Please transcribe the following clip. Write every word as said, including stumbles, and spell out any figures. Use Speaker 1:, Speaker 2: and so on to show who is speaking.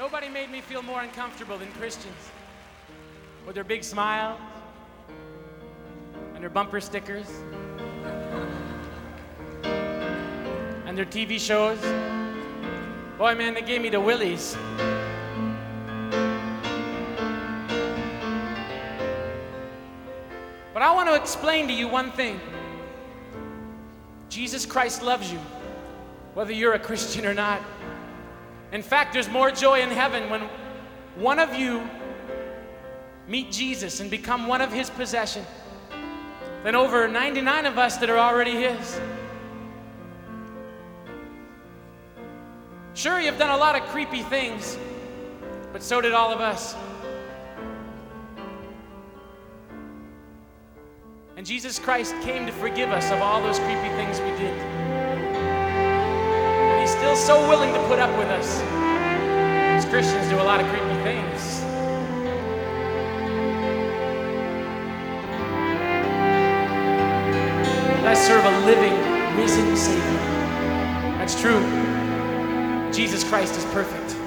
Speaker 1: Nobody made me feel more uncomfortable than Christians. With their big smiles and their bumper stickers and their T V shows. Boy, man, they gave me the willies. But I want to explain to you one thing. Jesus Christ loves you, whether you're a Christian or not. In fact, there's more joy in heaven when one of you meet Jesus and become one of his possession than over ninety-nine of us that are already his. Sure, you've done a lot of creepy things, but so did all of us. And Jesus Christ came to forgive us of all those creepy things we did. And he's still so willing to put up with us. As Christians do a lot of creepy things. But I serve a living, risen Savior. That's true. Jesus Christ is perfect.